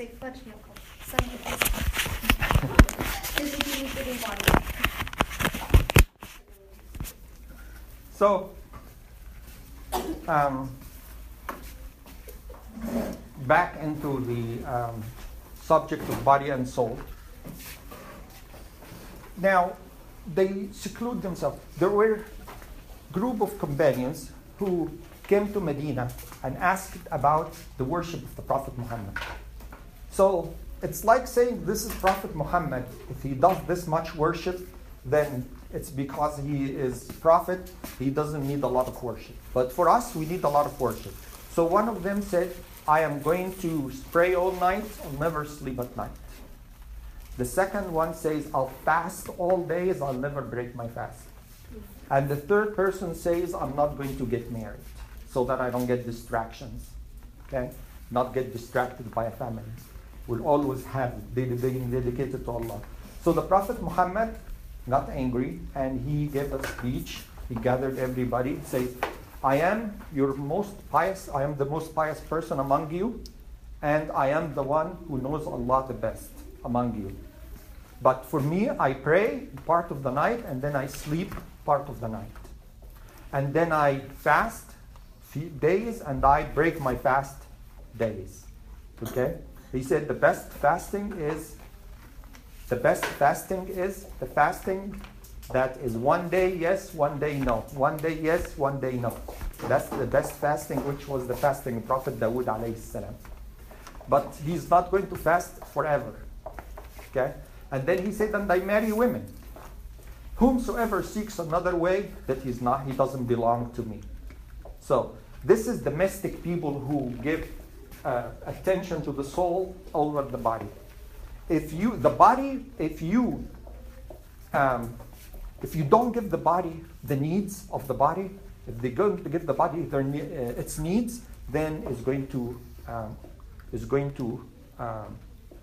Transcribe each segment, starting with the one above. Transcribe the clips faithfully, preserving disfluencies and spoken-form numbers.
say fudge milk. Some physically fitting body. So, um, back into the um, subject of body and soul. Now, they seclude themselves. There were a group of companions who came to Medina and asked about the worship of the Prophet Muhammad. So it's like saying, this is Prophet Muhammad. If he does this much worship, then it's because he is prophet. He doesn't need a lot of worship. But for us, we need a lot of worship. So one of them said, I am going to pray all night. I'll never sleep at night. The second one says, I'll fast all days. I'll never break my fast. And the third person says, I'm not going to get married so that I don't get distractions. Okay? Not get distracted by a family. We'll always have it being dedicated to Allah. So the Prophet Muhammad got angry and he gave a speech. He gathered everybody. He says, I am your most pious, I am the most pious person among you, and I am the one who knows Allah the best among you. But for me, I pray part of the night and then I sleep part of the night. And then I fast few days and I break my fast days. Okay? He said the best fasting is the best fasting is the fasting that is one day yes, one day no. One day yes, one day no. That's the best fasting, which was the fasting of Prophet Dawood alayhi salam. But he's not going to fast forever. Okay? And then he said, and I marry women. Whomsoever seeks another way, that he's not, he doesn't belong to me. So this is the mystic people who give uh, attention to the soul over the body. If you, the body, if you, um, if you don't give the body the needs of the body, if they're going to give the body their uh, its needs, then it's going to, um, it's going to um,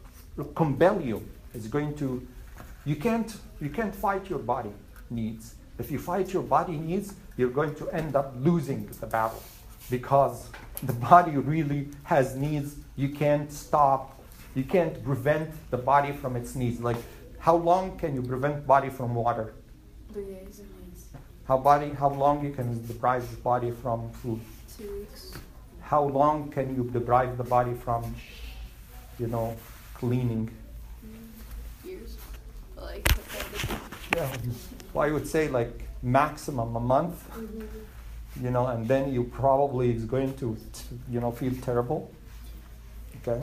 compel you. It's going to, you can't, you can't fight your body needs. If you fight your body needs, you're going to end up losing the battle, because the body really has needs. You can't stop, you can't prevent the body from its needs. Like, how long can you prevent body from water? Three days and days. How body, how long you can deprive the body from food? Two weeks. How long can you deprive the body from, you know, cleaning? Years. Like, Yeah, well, I would say like maximum a month, mm-hmm. you know, and then you probably is going to, you know, feel terrible. Okay.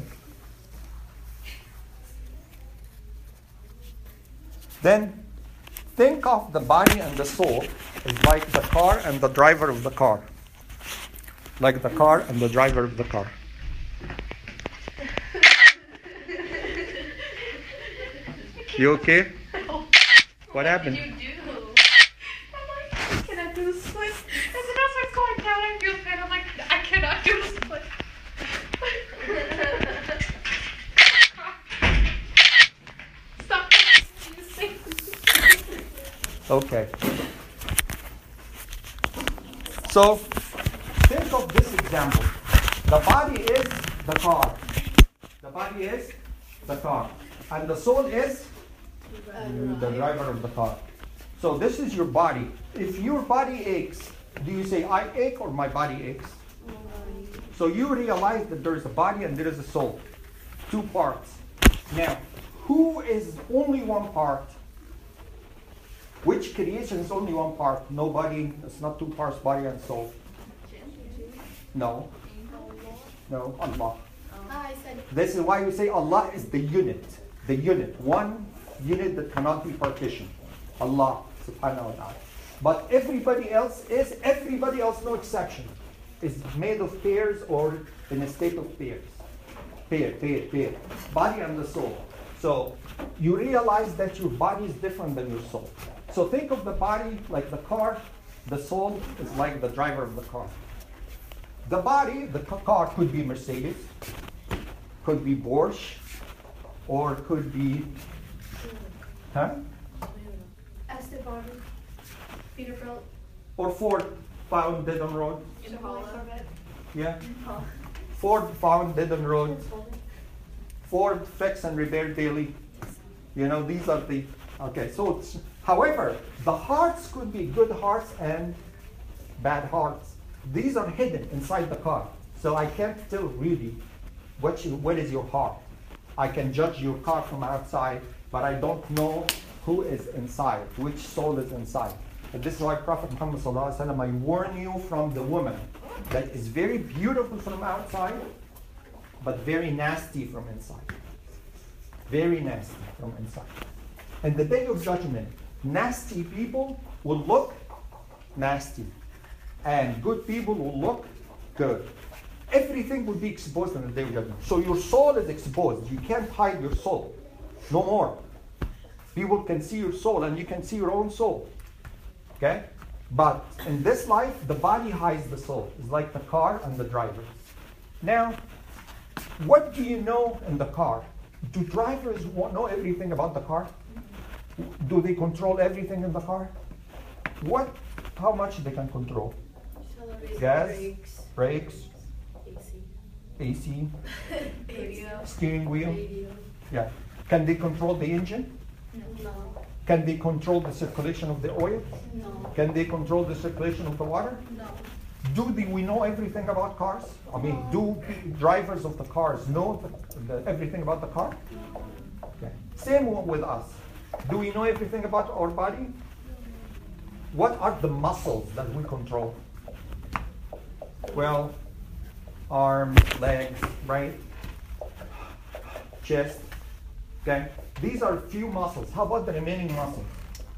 Then think of the body and the soul as like the car and the driver of the car. Like the car and the driver of the car. You okay? No. What happened? What did you do? I'm like, can I do a split? As soon as I'm going down, I feel pain. I'm like, I cannot do a split. Stop. Okay. So, think of this example. The body is the car. The body is the car. And the soul is the driver of the car. So this is your body. If your body aches, do you say, I ache, or my body aches? So you realize that there is a body and there is a soul. Two parts. Now, who is only one part? Which creation is only one part? Nobody. It's not two parts, body and soul. No. No, Allah. Ah, I said This is why we say Allah is the unit. The unit. One unit that cannot be partitioned. Allah subhanahu wa ta'ala. But everybody else is, everybody else, no exception, is made of pairs or in a state of pairs. Pair, pair, pair. Body and the soul. So you realize that your body is different than your soul. So think of the body like the car. The soul is like the driver of the car. The body, the car could be Mercedes, could be Porsche, or could be, huh? Aston Martin, Peterbilt, Or Ford found dead on road. Chevrolet Corvette. Yeah. Ford found dead on road. Ford, fix and repair daily. You know, these are the, okay, so, it's, however, the hearts could be good hearts and bad hearts. These are hidden inside the car. So I can't tell really what, you, what is your heart. I can judge your car from outside, but I don't know who is inside, which soul is inside. And this is why Prophet Muhammad sallallahu alaihi wasallam, I warn you from the woman that is very beautiful from outside, but very nasty from inside. Very nasty from inside. And the day of judgment, nasty people will look nasty, and good people will look good. Everything will be exposed on the day of judgment. So your soul is exposed. You can't hide your soul. No more. People can see your soul, and you can see your own soul. Okay? But in this life, the body hides the soul. It's like the car and the driver. Now, what do you know in the car? Do drivers know everything about the car? Do they control everything in the car? What? How much they can control? Gas, Brakes, brakes, A C, A C, radio, steering wheel. radio. Yeah. Can they control the engine? No, Can they control the circulation of the oil? no, Can they control the circulation of the water? no. Do the, we know everything about cars? I mean, do p- drivers of the cars know the, the, everything about the car? Okay. Same one with us. Do we know everything about our body? What are the muscles that we control? Well, arms, legs, right? Chest. Okay. These are few muscles. How about the remaining muscles?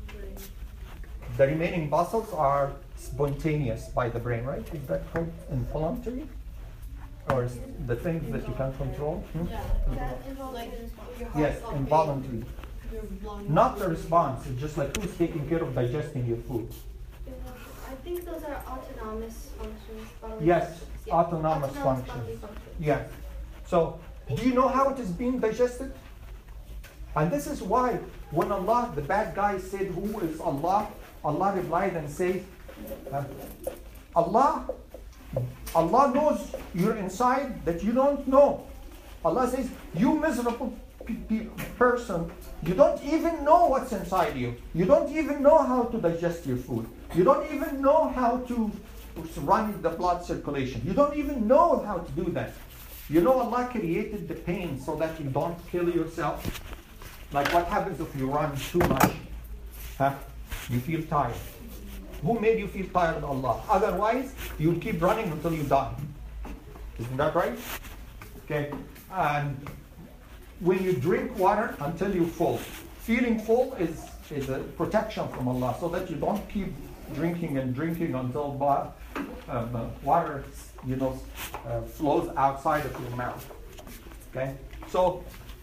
The remaining muscles are spontaneous by the brain, right? Is that called involuntary? Or is the things that you can't control? Hmm? Yeah, that involves like your heart Yes, pumping, involuntary. your lungs. Not the response. It's just like who's taking care of digesting your food. I think those are autonomous functions. bodily Yes, functions. Yeah, autonomous bodily functions. functions. Yeah. So, do you know how it is being digested? And this is why when Allah, the bad guy said, who is Allah? Allah replied and said, uh, Allah, Allah knows you're inside that you don't know. Allah says, you miserable pe- pe- person, you don't even know what's inside you. You don't even know how to digest your food. You don't even know how to run the blood circulation. You don't even know how to do that. You know Allah created the pain so that you don't kill yourself. Like what happens if you run too much? Huh? You feel tired. Who made you feel tired? Allah. Otherwise, you'll keep running until you die. Isn't that right? Okay. And when you drink water until you're full, feeling full is, is a protection from Allah so that you don't keep drinking and drinking until ba- um, uh, water, you know, uh, flows outside of your mouth. Okay. So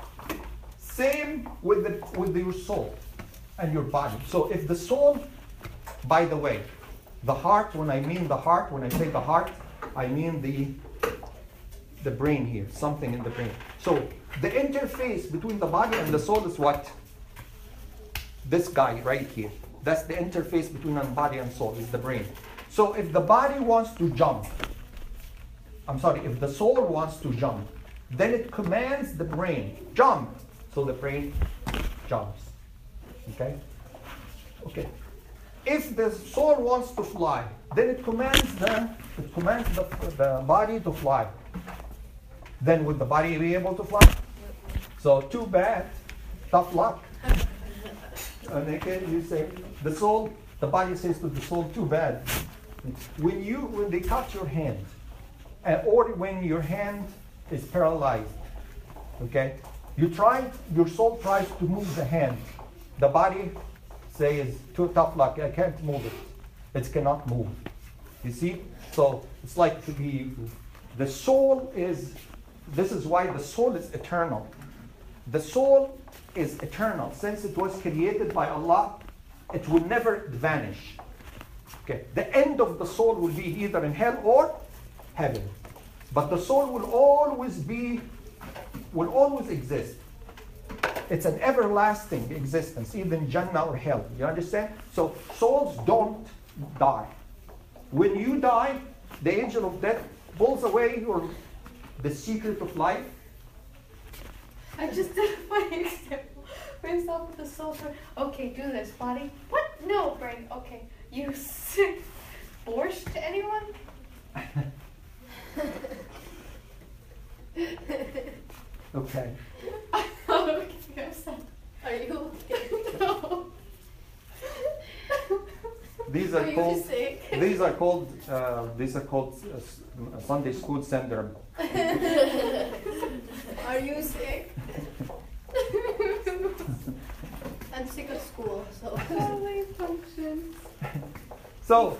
same with the with your soul and your body. So if the soul, by the way, the heart, when I mean the heart, when I say the heart, I mean the the brain here, something in the brain. So the interface between the body and the soul is what? This guy right here. That's the interface between the body and soul, is the brain. So if the body wants to jump, I'm sorry, if the soul wants to jump, then it commands the brain, jump. So the brain jumps. Okay? Okay. If the soul wants to fly, then it commands the it commands the, the body to fly. Then would the body be able to fly? So too bad, tough luck. And again, you say the soul, the body says to the soul, too bad. When you when they cut your hand, uh, or when your hand is paralyzed, okay, you try, your soul tries to move the hand. The body says, too tough luck, I can't move it. It cannot move. You see? So it's like the the soul is, this is why the soul is eternal. The soul is eternal. Since it was created by Allah, it will never vanish. Okay. The end of the soul will be either in hell or heaven. But the soul will always be, will always exist. It's an everlasting existence, either in Jannah or hell. You understand? So souls don't die. When you die, the angel of death pulls away your the secret of life, I just did a funny example. Brings off with the soul. Okay, do this, body. What? No, brain. Okay, you sick. Borscht to anyone? Okay. Okay, I'm sorry. Are you okay? No. These Are are you called. sick? These are called. Uh, these are called uh, s- Sunday school syndrome. Are you sick? I'm sick of school, so. Bodily functions. So,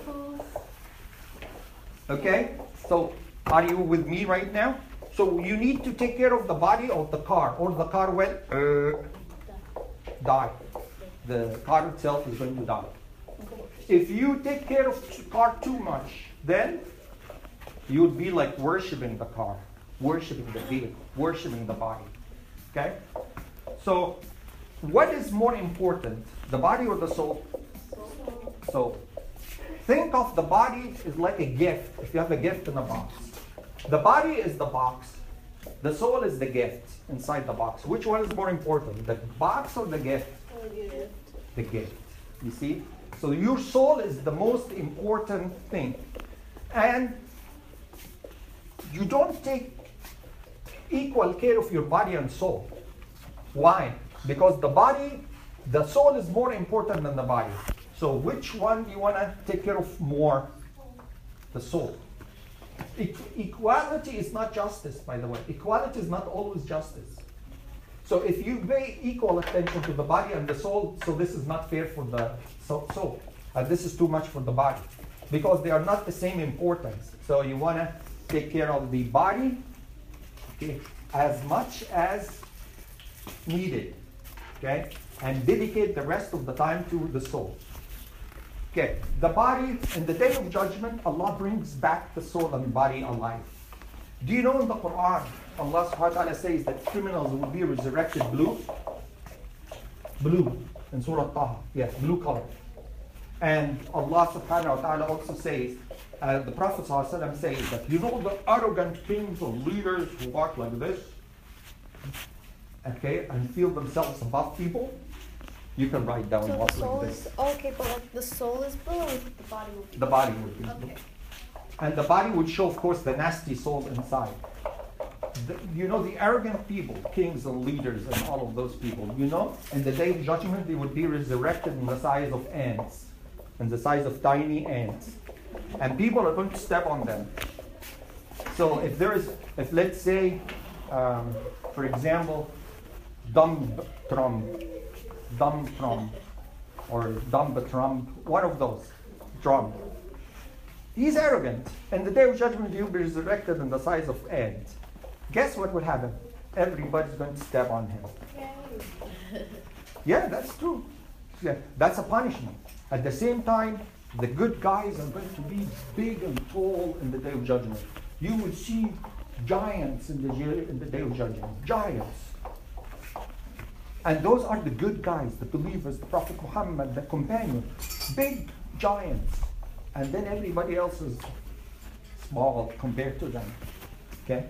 okay. So, are you with me right now? So you need to take care of the body of the car, or the car will uh, die. The car itself is going to die. If you take care of the car too much, then you'll be like worshiping the car, worshiping the vehicle, worshiping the body. Okay? So, what is more important, the body or the soul? So, think of the body as like a gift. If you have a gift in a box, the body is the box, the soul is the gift inside the box. Which one is more important, the box or the gift? The gift. You see? So your soul is the most important thing. And you don't take equal care of your body and soul. Why? Because the body, the soul is more important than the body. So which one do you want to take care of more? The soul. E- equality is not justice, by the way. Equality is not always justice. So if you pay equal attention to the body and the soul, so this is not fair for the so- soul. And this is too much for the body. Because they are not the same importance. So you want to take care of the body, okay, as much as needed. Okay? And dedicate the rest of the time to the soul. Okay, the body, in the day of judgment, Allah brings back the soul and body alive. Do you know in the Quran, Allah subhanahu wa ta'ala says that criminals will be resurrected blue? Blue, in Surah Taha, yes, blue color. And Allah subhanahu wa ta'ala also says, uh, the Prophet sallallahu alaihi wasallam says that, you know the arrogant kings and leaders who walk like this, okay, and feel themselves above people? You can write down So what the soul like is this. okay, but like the soul is blue, or the body will be The body would be blue. Okay. And the body would show, of course, the nasty soul inside. The, you know, the arrogant people, kings and leaders and all of those people, you know, in the day of judgment, they would be resurrected in the size of ants, in the size of tiny ants. And people are going to step on them. So if there is, if let's say, um, for example, Dumb Trump, Dumb Trump, or Dumb Trump, one of those, Trump. He's arrogant. And the day of judgment, he'll be resurrected in the size of ant. Guess what will happen? Everybody's going to step on him. Yeah, that's true. Yeah, that's a punishment. At the same time, the good guys are going to be big and tall in the day of judgment. You will see giants in the, in the day of judgment. Giants. And those are the good guys, the believers, the Prophet Muhammad, the companion. Big giants. And then everybody else is small compared to them. Okay?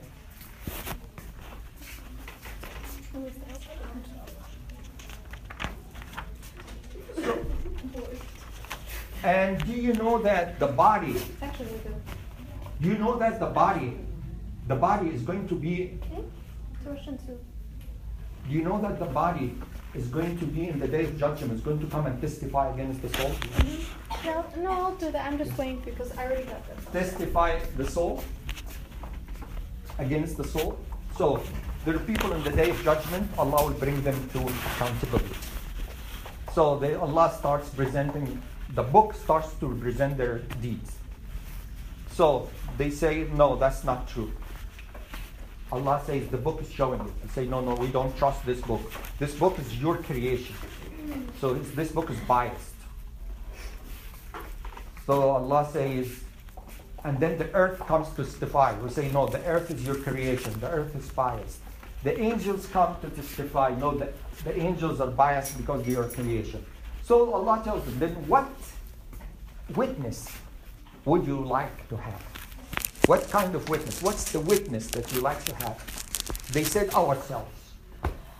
So, and do you know that the body, Actually, we do. do you know that the body, the body is going to be, Torsion too. do you know that the body is going to be in the day of judgment, is going to come and testify against the soul? No, no, I'll do that. I'm just waiting because I already got this. Testify the soul against the soul. So there are people in the day of judgment, Allah will bring them to accountability. So they, Allah starts presenting, the book starts to present their deeds. So they say, no, that's not true. Allah says the book is showing it. They say, no, no, we don't trust this book. This book is your creation. So this, this book is biased. So Allah says, and then the earth comes to testify. We say, no, the earth is your creation. The earth is biased. The angels come to testify. No, the, the angels are biased because they are creation. So Allah tells them, then what witness would you like to have? What kind of witness? What's the witness that you like to have? They said, ourselves.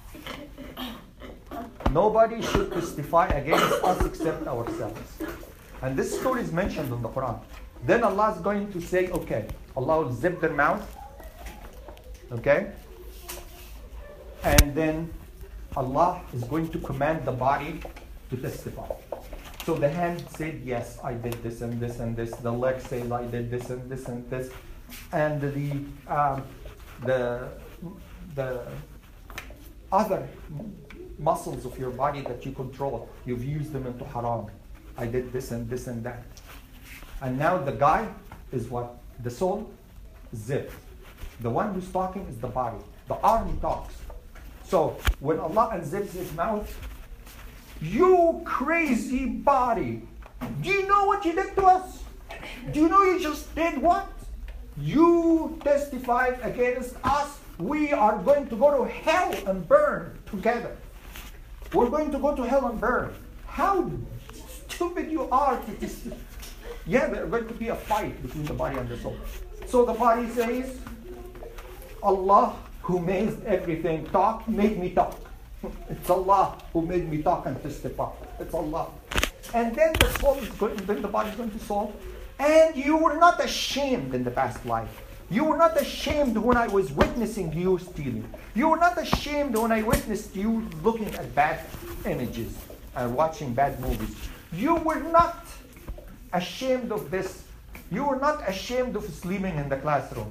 Nobody should testify against us except ourselves. And this story is mentioned in the Quran. Then Allah is going to say, okay, Allah will zip their mouth. Okay? And then Allah is going to command the body to testify. So the hand said, yes, I did this and this and this. The leg says, I did this and this and this. And the um, the the other muscles of your body that you control, you've used them into haram. I did this and this and that. And now the guy is what? The soul? Zip. The one who's talking is the body. The arm talks. So when Allah unzips his mouth, you crazy body, do you know what you did to us? Do you know you just did what? You testified against us. We are going to go to hell and burn together. We're going to go to hell and burn. How stupid you are to testify. Yeah, there's going to be a fight between the body and the soul. So the body says, Allah who made everything talk, made me talk. It's Allah who made me talk and testify. It's Allah. And then the soul is going, then the body is going to soul. And you were not ashamed in the past life. You were not ashamed when I was witnessing you stealing. You were not ashamed when I witnessed you looking at bad images and watching bad movies. You were not ashamed of this. You were not ashamed of sleeping in the classroom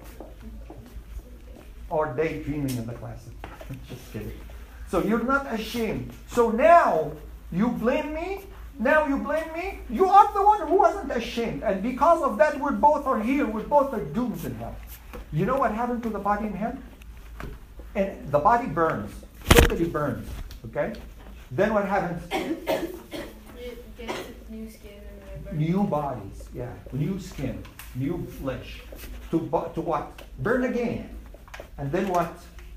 or daydreaming in the classroom. Just kidding. So you're not ashamed. So now you blame me. Now you blame me. You are the one who wasn't ashamed. And because of that, we both are here. We both are doomed in hell. You know what happened to the body in hell? And the body burns. Totally burns. Okay? Then what happens? It gets new skin and then New bodies. Yeah. New skin. New flesh. To, to what? Burn again. And then what?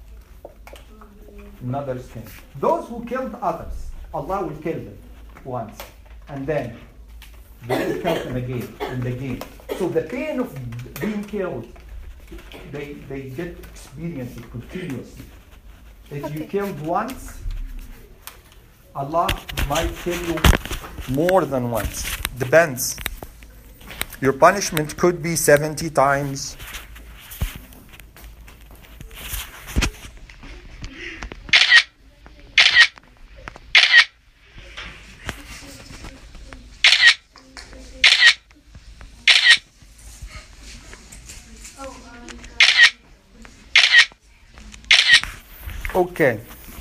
Another skin. Those who killed others, Allah will kill them once. And then they will kill them again and again. So the pain of being killed, they, they get experience it continuously. If Okay. you killed once, Allah might kill you more than once. Depends. Your punishment could be seventy times. Okay.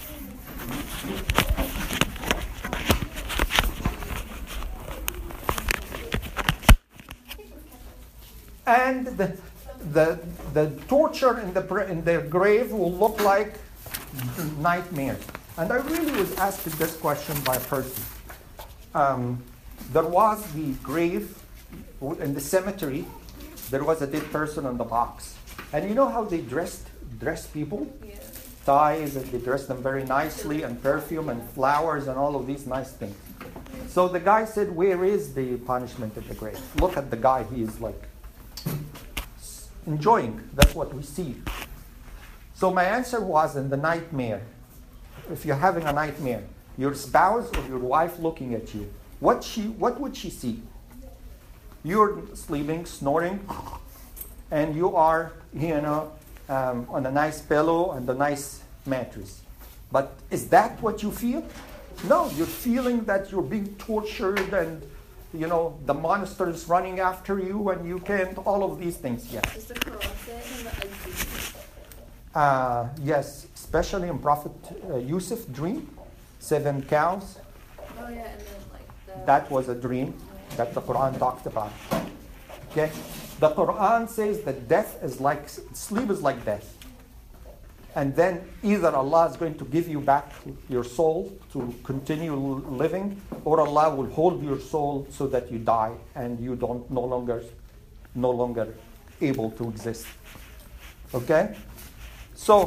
And the, the, the torture in the, in the grave will look like nightmares. And I really was asked this question by a person. Um, there was the grave in the cemetery. There was a dead person on the box. And you know how they dressed, dressed people? Yeah. Ties, and they dressed them very nicely, and perfume and flowers and all of these nice things. So the guy said, where is the punishment at the grave? Look at the guy, he is like enjoying. That's what we see. So my answer was, in the nightmare, if you're having a nightmare, your spouse or your wife looking at you, what she, what would she see? You're sleeping, snoring, and you are, you know, um, on a nice pillow and a nice mattress. But is that what you feel? No, you're feeling that you're being tortured and, you know, the monster is running after you and you can't, all of these things, yes. Is the Quran saying the ugly? Uh, yes, especially in Prophet uh, Yusuf dream, seven cows. Oh yeah, and then like the... That was a dream that the Quran talked about. Okay? The Quran says that death is like, sleep is like death. And then either Allah is going to give you back your soul to continue living, or Allah will hold your soul so that you die and you don't no longer, no longer able to exist. Okay? So,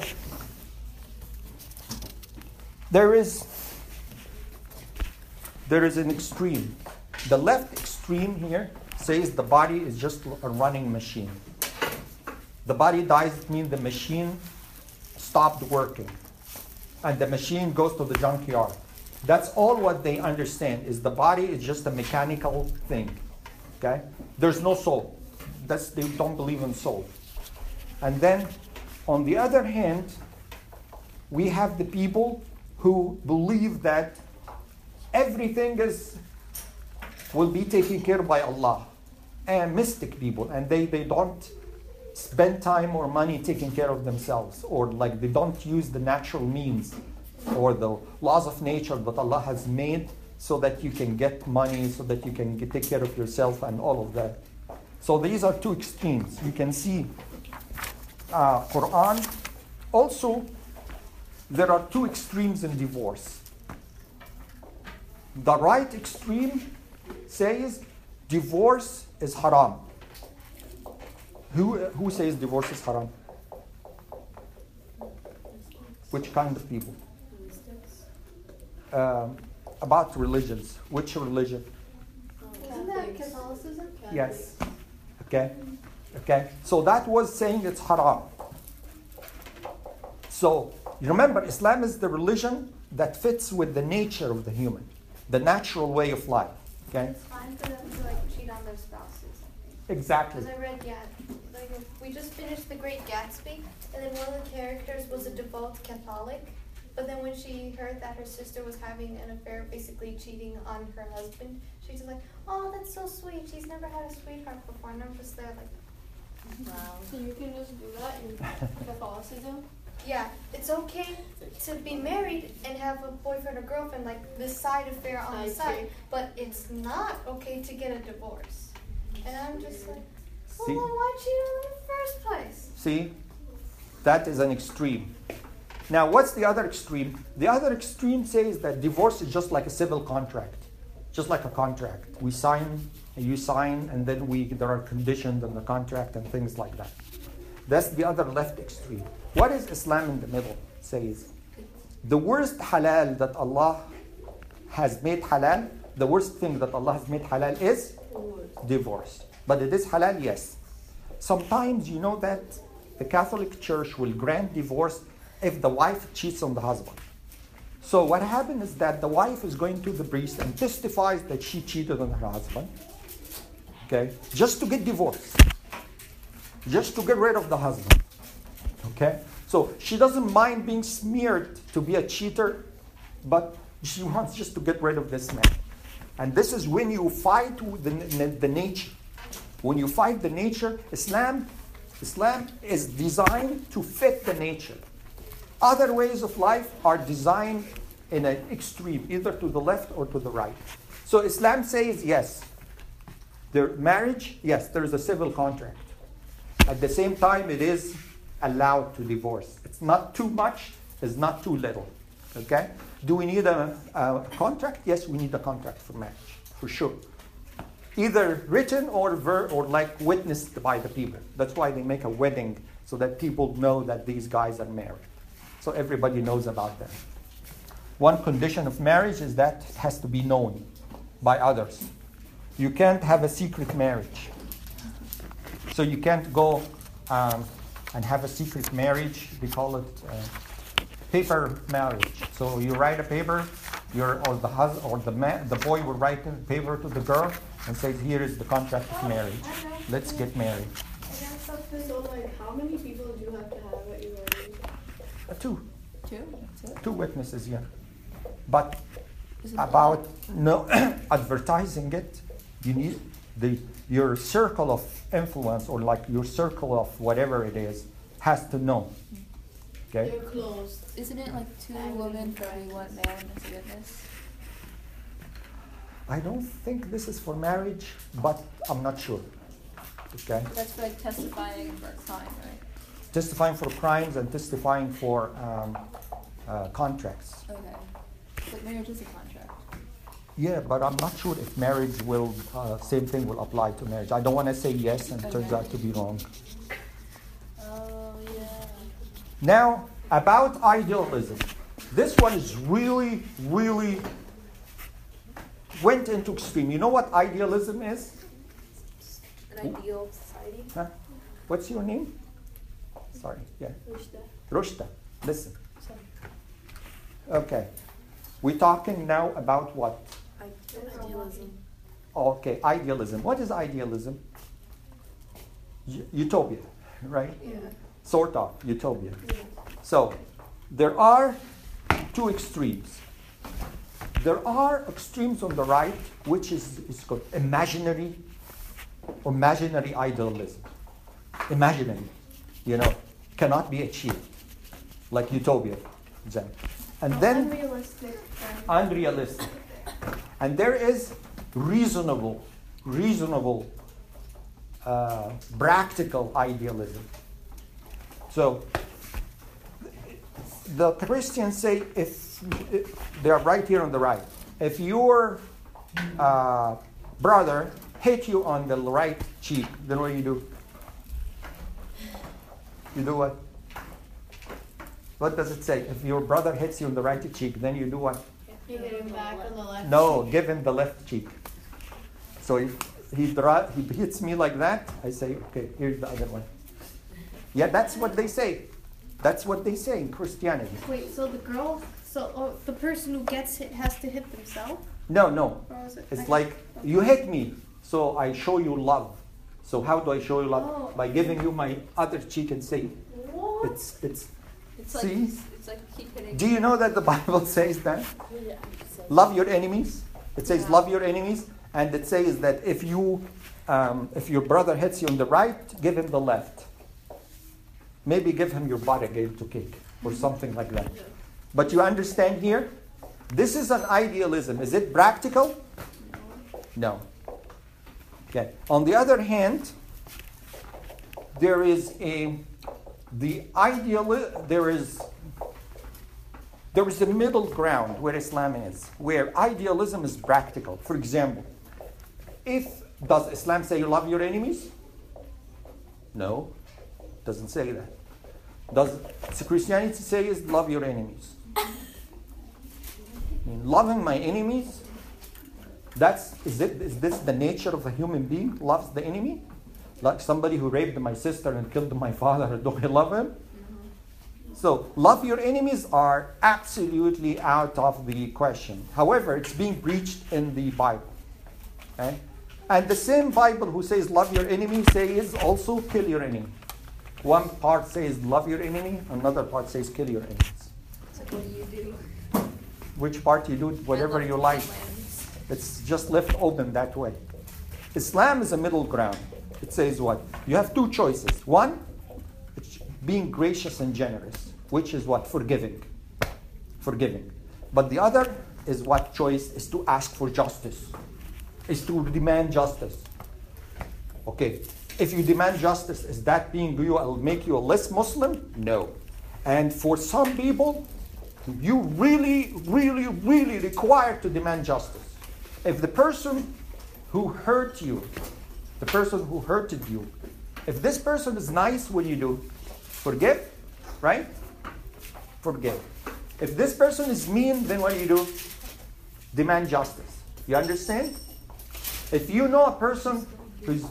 there is, there is an extreme. The left extreme here says the body is just a running machine. The body dies, it means the machine stopped working. And the machine goes to the junkyard. That's all what they understand, is the body is just a mechanical thing. Okay? There's no soul. That's, they don't believe in soul. And then, on the other hand, we have the people who believe that everything is will be taken care of by Allah. And mystic people, and they, they don't spend time or money taking care of themselves, or like they don't use the natural means or the laws of nature that Allah has made so that you can get money, so that you can get, take care of yourself and all of that. So these are two extremes. You can see uh, Quran. Also, there are two extremes in divorce. The right extreme says divorce is haram. Who, who says divorce is haram? Which kind of people? Um, about religions. Which religion? Isn't that Catholicism? Yes. Okay. Okay. So that was saying it's haram. So you remember, Islam is the religion that fits with the nature of the human, the natural way of life. Okay. It's fine for them to like cheat on their spouses. Exactly. Because I read, yeah, like we just finished The Great Gatsby, and then one of the characters was a devout Catholic, but then when she heard that her sister was having an affair, basically cheating on her husband, she's just like, oh, that's so sweet. She's never had a sweetheart before, and I'm just there like, Wow. So you can just do that in Catholicism? yeah, it's okay to be married and have a boyfriend or girlfriend, like this side affair on the Side side, chick. but it's not okay to get a divorce. And I'm just like, well, See? then why cheat on her in the first place? See? That is an extreme. Now, what's the other extreme? The other extreme says that divorce is just like a civil contract, just like a contract. We sign, you sign, and then we there are conditions in the contract and things like that. That's the other left extreme. What is Islam in the middle? Says the worst halal that Allah has made halal, the worst thing that Allah has made halal is divorce. But it is halal, yes. Sometimes you know that the Catholic Church will grant divorce if the wife cheats on the husband. So what happens is that the wife is going to the priest and testifies that she cheated on her husband. Okay? Just to get divorced. Just to get rid of the husband. Okay? So she doesn't mind being smeared to be a cheater, but she wants just to get rid of this man. And this is when you fight with the, the nature. When you fight the nature, Islam, Islam is designed to fit the nature. Other ways of life are designed in an extreme, either to the left or to the right. So Islam says, yes, the marriage, yes, there is a civil contract. At the same time, it is allowed to divorce. It's not too much, it's not too little. Okay? Do we need a, a contract? Yes, we need a contract for marriage, for sure. Either written or ver- or like witnessed by the people. That's why they make a wedding, so that people know that these guys are married. So everybody knows about them. One condition of marriage is that it has to be known by others. You can't have a secret marriage. So you can't go um, and have a secret marriage. We call it uh, paper marriage. So you write a paper, you're, or the hus- or the man, the boy will write a paper to the girl and says, "Here is the contract of marriage. Let's get married." So, like, how many people do you have to have at your wedding? Uh, two, Two? That's it? two witnesses, yeah. But Is it about no advertising it, you need the your circle of influence, or like your circle of whatever it is, has to know. Okay. They're closed. Isn't it like two women for every one man as a witness? I don't think this is for marriage, but I'm not sure. Okay. That's for like testifying for a crime, right? Testifying for crimes and testifying for um, uh, contracts. Okay. But marriage is a contract. Yeah, but I'm not sure if marriage will, uh, same thing will apply to marriage. I don't want to say yes and it turns Okay. out to be wrong. Oh, yeah. Now, about idealism. This one is really, really went into extreme. You know what idealism is? An ideal society. Huh? What's your name? Sorry, yeah. Rushda. Rushda. Listen. Sorry. Okay. We're talking now about what? Idealism. Okay, idealism. What is idealism? U- utopia, right? Yeah. Sort of, utopia. So, there are two extremes. There are extremes on the right, which is, is called imaginary, imaginary idealism. Imaginary, you know, cannot be achieved, like utopia, for example. And then Unrealistic. unrealistic. And there is reasonable, reasonable, uh, practical idealism. So, the Christians say, if, if they are right here on the right, if your uh, brother hit you on the right cheek, then what do you do? You do what? What does it say? If your brother hits you on the right cheek, then you do what? You hit him back on the left. No, give him the left cheek. So if he, dra- he hits me like that, I say, okay, here's the other one. Yeah, that's what they say. That's what they say in Christianity. Wait, so the girl, so oh, the person who gets hit has to hit themselves? No, no. Or is it It's I- like, you hit me, so I show you love. So how do I show you love? Oh. By giving you my other cheek and say, What? it's, it's, It's like See? it's like keep hitting. do you know that the Bible says that? Yeah. Love your enemies. It says Yeah. love your enemies, and it says that if you, um, if your brother hits you on the right, give him the left. Maybe give him your butt again to kick, or something like that. But you understand here, this is an idealism. Is it practical? No. Okay. On the other hand, there is a the ideal there is there is a middle ground where Islam is, where idealism is practical. For example, if does Islam say you love your enemies? No, doesn't say that. Does Christianity say is love your enemies? I mean, loving my enemies, that's is it is this the nature of a human being? Loves the enemy? Like somebody who raped my sister and killed my father, do I love him? So, love your enemies are absolutely out of the question. However, it's being preached in the Bible. Okay? And the same Bible who says love your enemy says also kill your enemy. One part says love your enemy, another part says kill your enemies. So what do you do? Which part you do, whatever you like. It's just left open that way. Islam is a middle ground. It says what? You have two choices. One, it's being gracious and generous, which is what? Forgiving. Forgiving. But the other is what choice? Is to ask for justice. Is to demand justice. Okay. If you demand justice, is that being you will make you a less Muslim? No. And for some people, you really, really, really require to demand justice. If the person who hurt you, the person who hurted you, if this person is nice, what do you do? Forgive, right? Forgive. If this person is mean, then what do you do? Demand justice. You understand? If you know a person who's,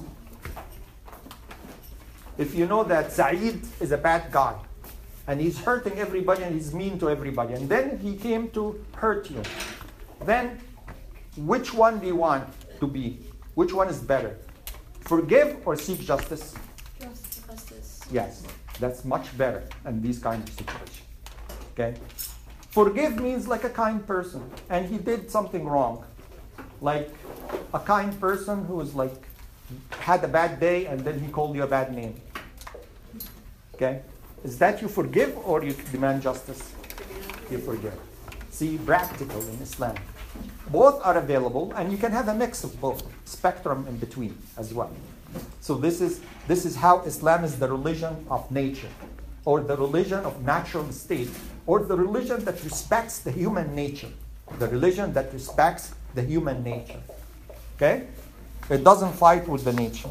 if you know that Saeed is a bad guy, and he's hurting everybody and he's mean to everybody, and then he came to hurt you, then which one do you want to be? Which one is better? Forgive or seek justice? Justice. Yes, that's much better in these kind of situations. Okay? Forgive means like a kind person, and he did something wrong. Like a kind person who was like, had a bad day and then he called you a bad name. Okay? Is that you forgive or you demand justice? You forgive. See, practical in Islam. Both are available, and you can have a mix of both, spectrum in between as well. So this is this is how Islam is the religion of nature, or the religion of natural state, or the religion that respects the human nature. The religion that respects the human nature. Okay? It doesn't fight with the nature.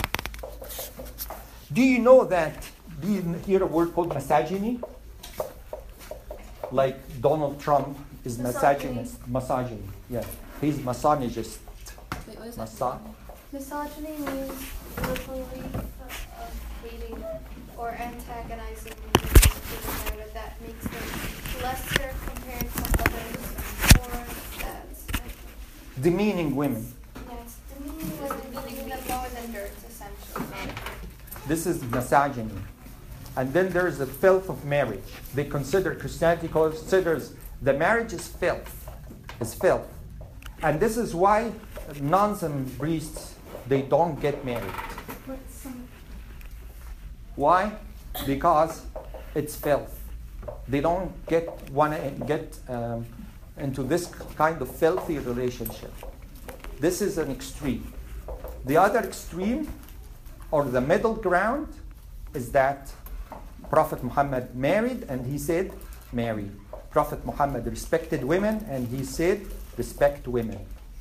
Do you know that, do you hear a word called misogyny? Like Donald Trump is misogynist. Misogyny, yeah. He's misogynist. Wait, what is Masa- Misogyny means literally uh, of hating or antagonizing women, but that makes them lesser compared to others, demeaning women. Yes, demeaning was demeaning them lower than dirt, essentially. This is misogyny. And then there's the filth of marriage. They consider, Christianity considers the marriage is filth, is filth. And this is why nuns and priests, they don't get married. Why? Because it's filth. They don't get want to get um, into this kind of filthy relationship. This is an extreme. The other extreme, or the middle ground, is that Prophet Muhammad married and he said, marry. Prophet Muhammad respected women and he said, respect women.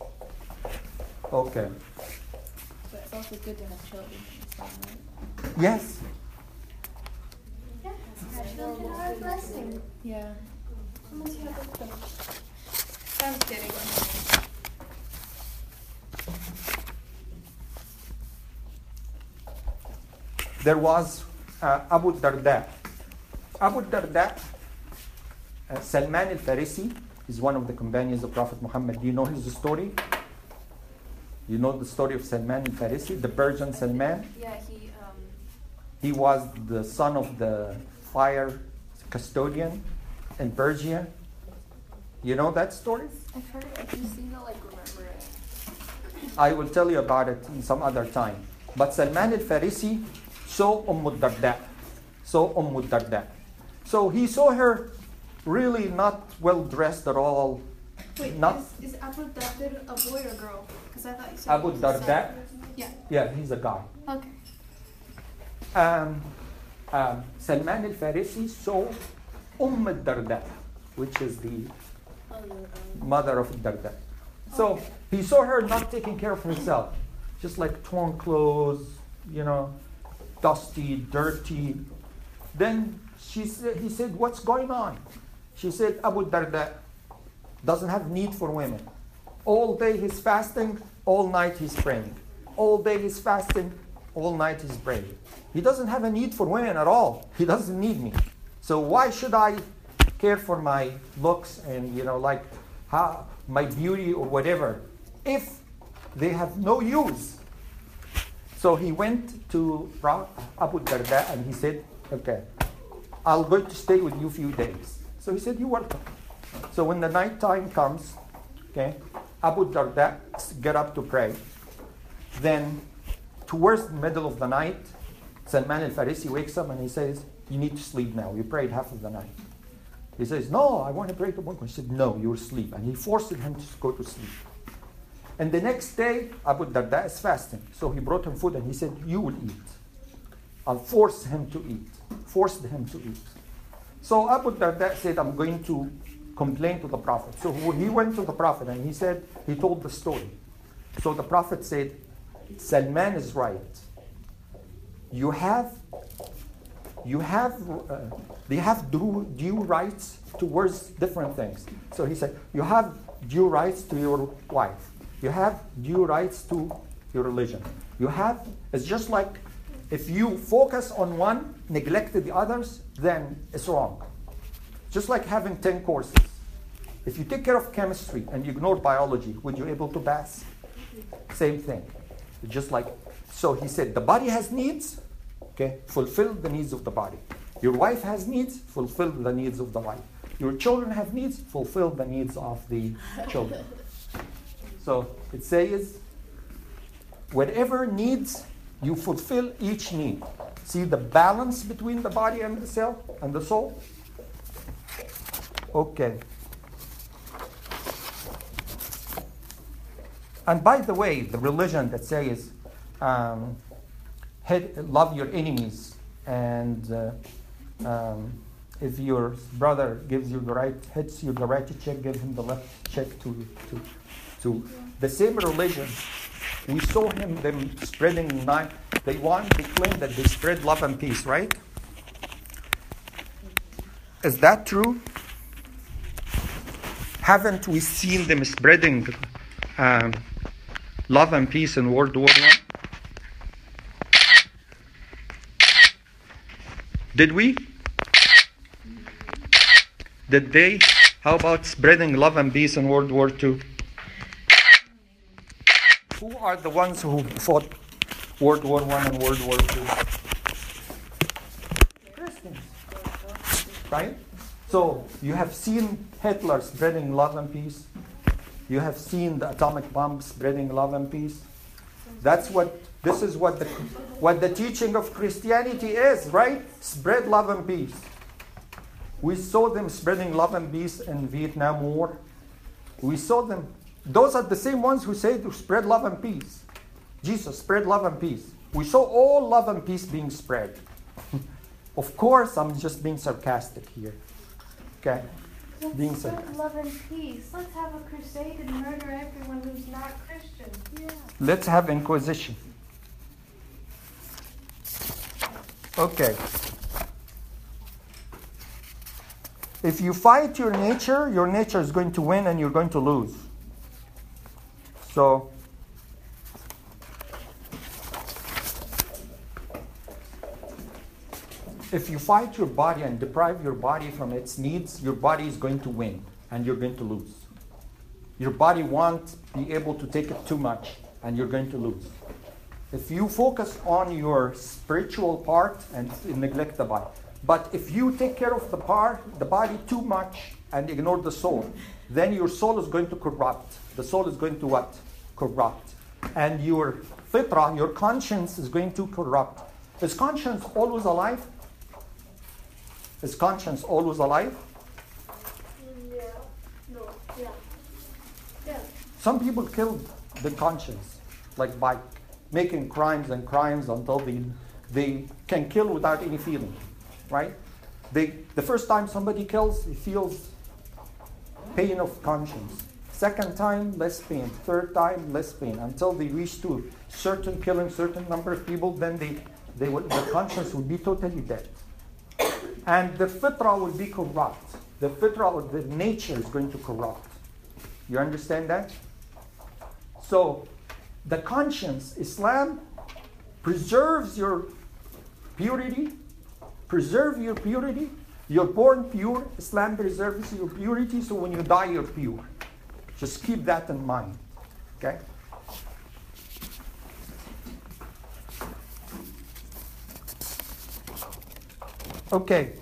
Okay. But it's also good to have children. Right? Yes. Yes, children are a blessing. Yeah. Someone's here with them. I'm kidding. There was uh, Abu Darda. Abu Darda, uh, Salman al-Farisi, is one of the companions of Prophet Muhammad. Do you know his story? You know the story of Salman al-Farisi, the Persian Salman? Yeah, he um He was the son of the fire custodian in Persia. You know that story? I've heard it, I just seem to like remember it. I will tell you about it in some other time. But Salman al-Farisi saw Umm Darda. Saw Umm Darda. So he saw her really not well dressed at all. Wait, Not is, is Abu Darda a boy or girl? Because I thought you said Abu it was a Darda? son. Yeah. Yeah, he's a guy. Okay. Um, um, Salman al-Farisi saw Umm Darda, which is the mother of Darda. So he saw her not taking care of herself, just like torn clothes, you know, dusty, dirty. Then she said, he said, what's going on? She said, Abu Darda doesn't have need for women. All day he's fasting, all night he's praying. All day he's fasting, all night he's praying. He doesn't have a need for women at all. He doesn't need me. So why should I care for my looks and, you know, like how, my beauty or whatever, if they have no use? So he went to Abu Darda and he said, okay, I'll go to stay with you a few days. So he said, you're welcome. So when the night time comes, okay, Abu Darda get up to pray. Then towards the middle of the night, Salman al-Farisi wakes up and he says, you need to sleep now. You prayed half of the night. He says, no, I want to pray to one. He said, no, you're asleep. And he forced him to go to sleep. And the next day, Abu Darda is fasting. So he brought him food and he said, you will eat. I'll force him to eat. Forced him to eat. So Abu Darda said, I'm going to complain to the Prophet. So he went to the Prophet and he said, he told the story. So the Prophet said, Salman is right. You have, you have, uh, they have due, due rights towards different things. So he said, you have due rights to your wife. You have due rights to your religion. You have, it's just like if you focus on one, neglect the others, then it's wrong. Just like having ten courses. If you take care of chemistry and you ignore biology, would you be able to pass? Same thing. Just like, so he said, the body has needs, okay, fulfill the needs of the body. Your wife has needs, fulfill the needs of the wife. Your children have needs, fulfill the needs of the children. So it says, whatever needs, you fulfill each need. See the balance between the body and the cell and the soul? Okay. And by the way, the religion that says, um, hate, love your enemies, and uh, um, if your brother gives you the right, hits you the right cheek, give him the left cheek to, to, to the same religion. We saw him them spreading nine. They want to claim that they spread love and peace, right? Is that true? Haven't we seen them spreading um, love and peace in World War One? Did we? Did they? How about spreading love and peace in World War Two? Who are the ones who fought World War One and World War Two? Christians, right? So you have seen Hitler spreading love and peace. You have seen the atomic bomb spreading love and peace. That's what, this is what the, what the teaching of Christianity is, right? Spread love and peace. We saw them spreading love and peace in Vietnam War. We saw them. Those are the same ones who say to spread love and peace. Jesus spread love and peace. We saw all love and peace being spread. Of course, I'm just being sarcastic here. Okay? Let's Being spread sarcastic. love and peace. Let's have a crusade and murder everyone who's not Christian. Yeah. Let's have inquisition. Okay. If you fight your nature, your nature is going to win and you're going to lose. So, if you fight your body and deprive your body from its needs, your body is going to win and you're going to lose. Your body won't be able to take it too much and you're going to lose. If you focus on your spiritual part and neglect the body. But if you take care of the part, the body too much and ignore the soul, then your soul is going to corrupt. The soul is going to what? Corrupt. And your fitra, your conscience, is going to corrupt. Is conscience always alive? Is conscience always alive? Yeah. No. Yeah. Yeah. Some people kill the conscience, like by making crimes and crimes until they, they can kill without any feeling, right? They, the first time somebody kills, he feels pain of conscience. Second time, less pain. Third time, less pain. Until they reach to certain killing, certain number of people, then they, they will, the conscience will be totally dead. And the fitra will be corrupt. The fitra, or the nature, is going to corrupt. You understand that? So, the conscience, Islam, preserves your purity. Preserve your purity. You're born pure. Islam preserves your purity, so when you die, you're pure. Just keep that in mind. Okay? Okay.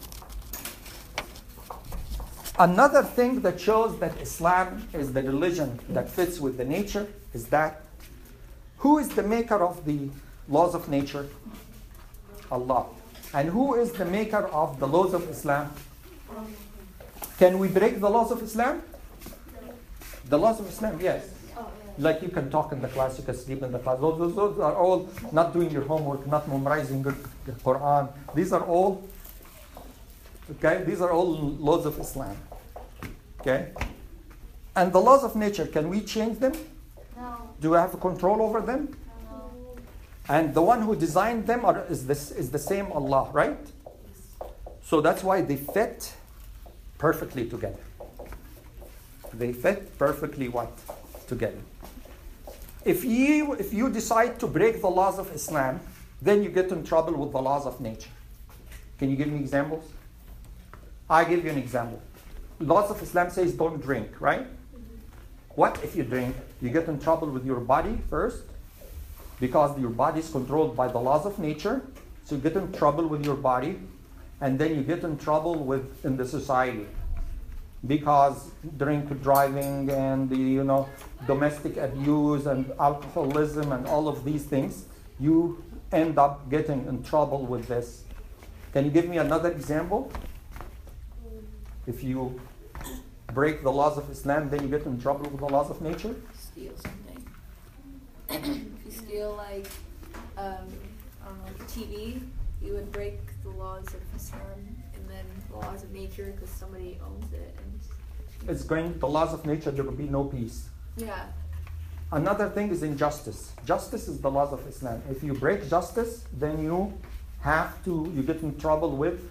Another thing that shows that Islam is the religion that fits with the nature is that who is the maker of the laws of nature? Allah. And who is the maker of the laws of Islam? Can we break the laws of Islam? The laws of Islam, yes. Like you can talk in the class, you can sleep in the class. Those, those, those are all not doing your homework, not memorizing the Quran. These are all, okay, these are all laws of Islam. Okay? And the laws of nature, can we change them? No. Do we have control over them? No. And the one who designed them are, is, this, is the same Allah, right? So that's why they fit perfectly together. They fit perfectly what? Together. If you, if you decide to break the laws of Islam, then you get in trouble with the laws of nature. Can you give me examples? I give you an example. Laws of Islam says don't drink, right? What if you drink? You get in trouble with your body first, because your body is controlled by the laws of nature. So you get in trouble with your body, and then you get in trouble with in the society, because drink driving and the, you know, domestic abuse and alcoholism and all of these things, you end up getting in trouble with this. Can you give me another example? If you break the laws of Islam, then you get in trouble with the laws of nature? Steal something. If you steal like um, I don't know, T V, you would break the laws of Islam and then the laws of nature because somebody owns it. And It's going, the laws of nature, there will be no peace. yeah. Another thing is injustice. Justice is the laws of Islam. If you break justice, then you have to, you get in trouble with.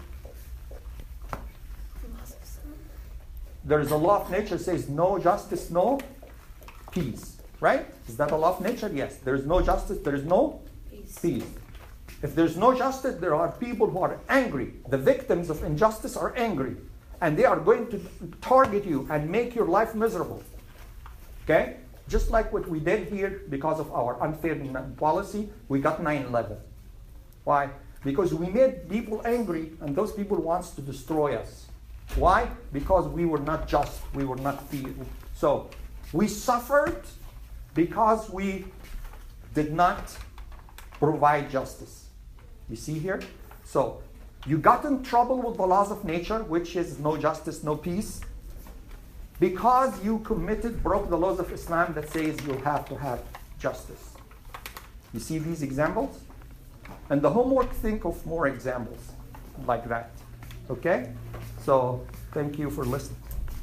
There is a law of nature says no justice, no peace. Right? Is that a law of nature? Yes. There is no justice, there is no Peace. peace. If there's no justice, there are people who are angry. The victims of injustice are angry. And they are going to target you and make your life miserable. Okay? just like what we did here because of our unfair policy, we got nine eleven. Why? Because we made people angry, and those people wants to destroy us. Why? Because we were not just, we were not fair. So we suffered because we did not provide justice. You see here? So you got in trouble with the laws of nature, which is no justice, no peace, because you committed, broke the laws of Islam that says you have to have justice. You see these examples? And the homework, think of more examples like that. Okay? So, thank you for listening.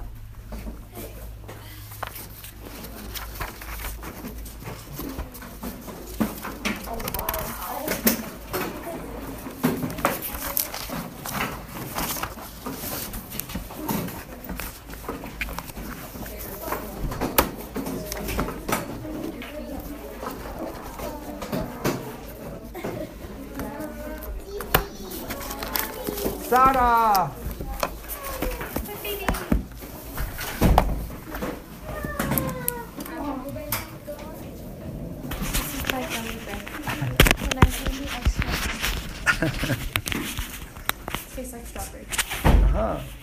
Sarah! Tastes like strawberry. Uh-huh.